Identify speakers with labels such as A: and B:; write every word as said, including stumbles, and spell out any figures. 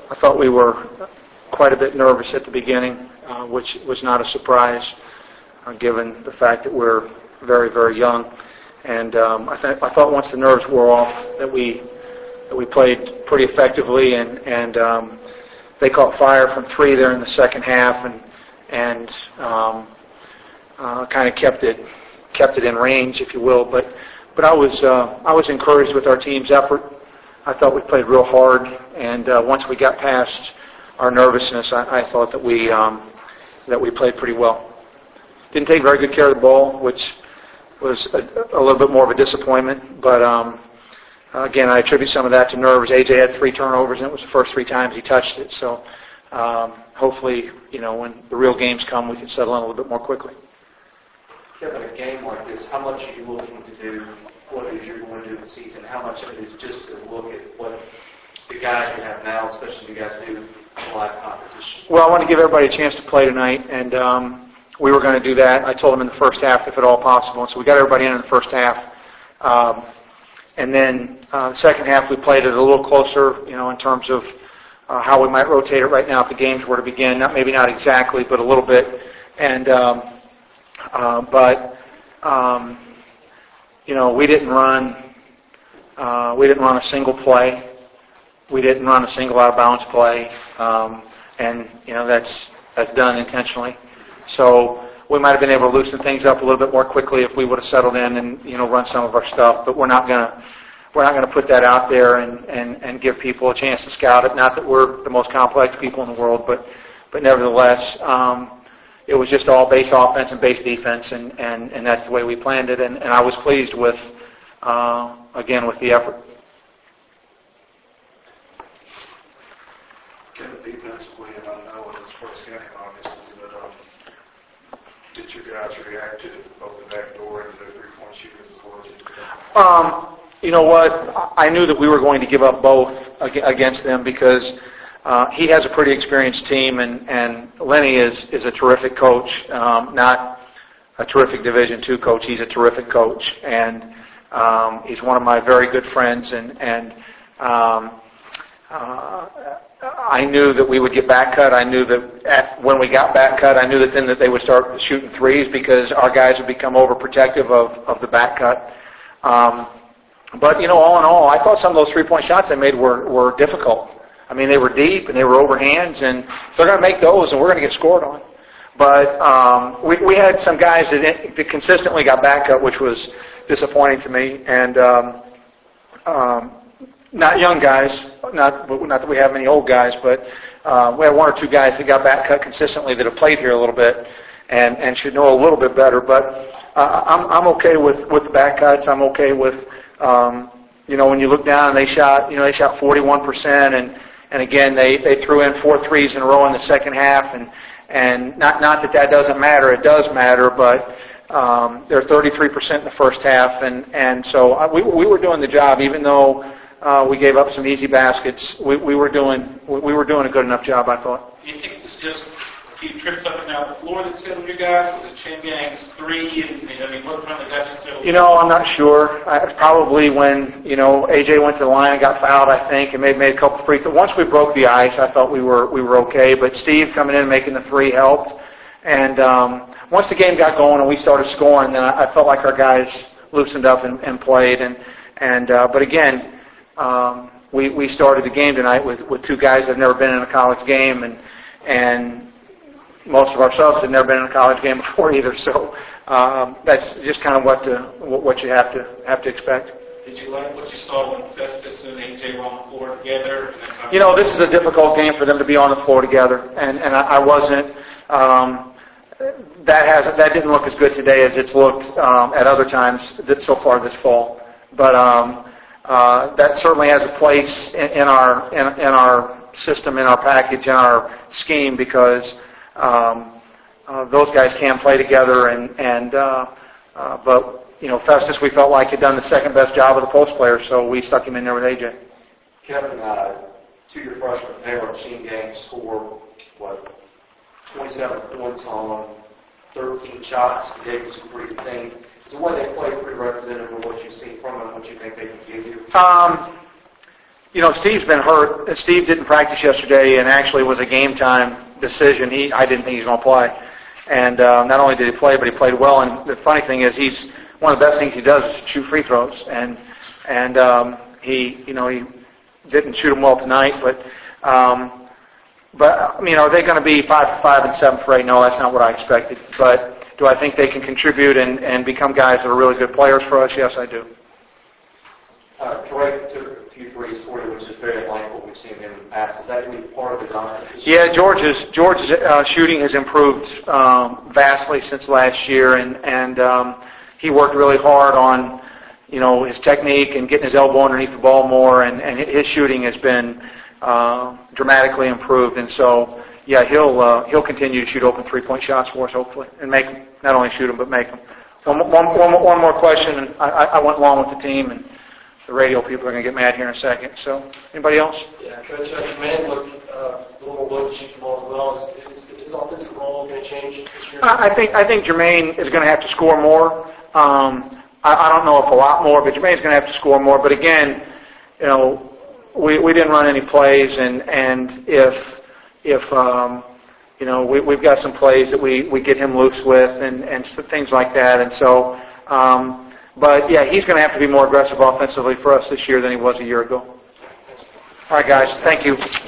A: I thought we were quite a bit nervous at the beginning, uh, which was not a surprise, uh, given the fact that we're very, very young. And um, I, th- I thought once the nerves wore off that we that we played pretty effectively, and and um, they caught fire from three there in the second half, and and um, uh, kind of kept it kept it in range, if you will. But but I was uh, I was encouraged with our team's effort. I thought we played real hard, and uh, once we got past our nervousness, I, I thought that we um, that we played pretty well. Didn't take very good care of the ball, which was a, a little bit more of a disappointment. But um, again, I attribute some of that to nerves. A J had three turnovers, and it was the first three times he touched it. So um, hopefully, you know, when the real games come, we can settle in a little bit more quickly.
B: Kevin, a game like this, how much are you looking to do? What it is you're going to do in the season? How much of it is just to look at what the guys you have now, especially you guys do in live competition?
A: Well, I want to give everybody a chance to play tonight, and um, we were going to do that. I told them in the first half, if at all possible. And so we got everybody in in the first half. Um, and then uh, the second half, we played it a little closer, you know, in terms of uh, how we might rotate it right now if the games were to begin. Not maybe not exactly, but a little bit. And um, uh, but um, you know, we didn't run. Uh, we didn't run a single play. We didn't run a single out of bounds play. Um, and you know, that's that's done intentionally. So we might have been able to loosen things up a little bit more quickly if we would have settled in and, you know, run some of our stuff. But we're not going to we're not going to put that out there and, and, and give people a chance to scout it. Not that we're the most complex people in the world, but but nevertheless, um, it was just all base offense and base defense, and, and, and that's the way we planned it. And, and I was pleased with uh, again with the effort.
C: Kevin, defensively, and I know in this first game, obviously, but um, did you guys react to both the back door and the three-point shooters as well as you did?
A: Um, you know what? I knew that we were going to give up both against them because uh, he has a pretty experienced team, and, and Lenny is, is a terrific coach, um, not a terrific Division two coach. He's a terrific coach, and um, he's one of my very good friends, and, and um, uh, I knew that we would get back cut. I knew that at, when we got back cut, I knew that then that they would start shooting threes because our guys would become overprotective of, of the back cut. Um, but, you know, all in all, I thought some of those three-point shots they made were, were difficult. I mean, they were deep and they were overhands, and they're going to make those, and we're going to get scored on. But um, we, we had some guys that, that consistently got back cut, which was disappointing to me. And um, um, Not young guys, not not that we have many old guys, but uh, we have one or two guys that got back cut consistently that have played here a little bit and, and should know a little bit better. But uh, I'm I'm okay with, with the back cuts. I'm okay with um, you know, when you look down and they shot you know they shot forty-one percent, and and again they, they threw in four threes in a row in the second half, and and not not that that doesn't matter. It does matter, but um, they're thirty-three percent in the first half, and and so I, we we were doing the job, even though. Uh, we gave up some easy baskets. We, we were doing we were doing a good enough job, I thought.
D: Do you think it was just a few trips up and down the floor that settled you guys? Was it Chin Gang's three? And, I mean, what kind of guys that settled?
A: You know, I'm not sure. I, probably when you know A J went to the line and got fouled, I think, and made made a couple free throws. Once we broke the ice, I thought we were we were okay. But Steve coming in and making the three helped. And um, once the game got going and we started scoring, then I, I felt like our guys loosened up and, and played. And and uh, but again. Um, we, we started the game tonight with, with two guys that have never been in a college game, and and most of our subs had never been in a college game before either. So um, that's just kind of what to, what you have to have to expect.
D: Did you like what you saw when Festus and A J were on the floor together?
A: You know, this is a difficult game for them to be on the floor together, and and I, I wasn't. Um, that has that didn't look as good today as it's looked um, at other times that so far this fall, but. Um, Uh, that certainly has a place in, in our in, in our system, in our package, in our scheme, because um, uh, those guys can play together. And and uh, uh, but you know, Festus, we felt like had done the second best job of the post player, so we stuck him in there with A J.
B: Kevin, uh, two year freshman Taylor Machine Gang scored what twenty-seven points on thirteen shots. He gave you some pretty good things. Is the way they play pretty representative of what you've seen from them, what you think they can give you?
A: Um, You know, Steve's been hurt. Steve didn't practice yesterday, and actually was a game time decision. He, I didn't think he was going to play, and uh, not only did he play, but he played well. And the funny thing is, he's one of the best things he does is shoot free throws, and and um, he, you know, he didn't shoot them well tonight, but. Um, But, I mean, are they going to be five for five and seven for eight? No, that's not what I expected. But do I think they can contribute and, and become guys that are really good players for us? Yes, I do.
B: Uh, Drake took a few threes for you, which is very unlike what we've seen him in the past. Is that going to be part of his offense?
A: Yeah, George's George's uh, shooting has improved um, vastly since last year, and and um, he worked really hard on, you know, his technique and getting his elbow underneath the ball more, and, and his shooting has been Uh, dramatically improved, and so yeah, he'll uh, he'll continue to shoot open three-point shots for us, hopefully, and make them, not only shoot them but make them. One, one, one, one more question, and I, I went along with the team, and the radio people are going to get mad here in a second. So, anybody else?
E: Yeah, Coach, uh, Jermaine looked uh, a little more willing to shoot the ball as well. Is, is, is his offensive role going to change this year?
A: I think I think Jermaine is going to have to score more. Um, I, I don't know if a lot more, but Jermaine's going to have to score more. But again, you know. We, we didn't run any plays, and, and if if um, you know we, we've got some plays that we, we get him loose with, and, and things like that, and so um, but yeah, he's going to have to be more aggressive offensively for us this year than he was a year ago. All right, guys, thank you.